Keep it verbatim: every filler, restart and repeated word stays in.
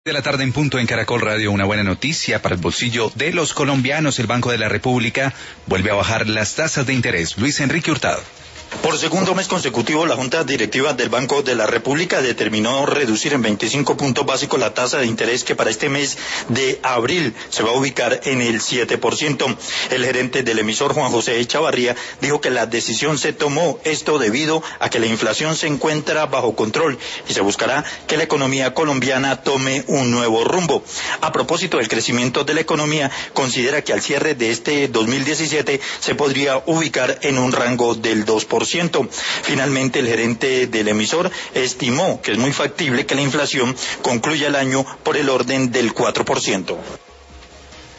De la tarde en punto en Caracol Radio, una buena noticia para el bolsillo de los colombianos. El Banco de la República vuelve a bajar las tasas de interés. Luis Enrique Hurtado. Por segundo mes consecutivo, la Junta Directiva del Banco de la República determinó reducir en veinticinco puntos básicos la tasa de interés, que para este mes de abril se va a ubicar en el siete por ciento. El gerente del emisor, Juan José Echavarría, dijo que la decisión se tomó esto debido a que la inflación se encuentra bajo control y se buscará que la economía colombiana tome un nuevo rumbo. A propósito del crecimiento de la economía, considera que al cierre de este dos mil diecisiete se podría ubicar en un rango del dos por ciento. Finalmente, el gerente del emisor estimó que es muy factible que la inflación concluya el año por el orden del cuatro por ciento.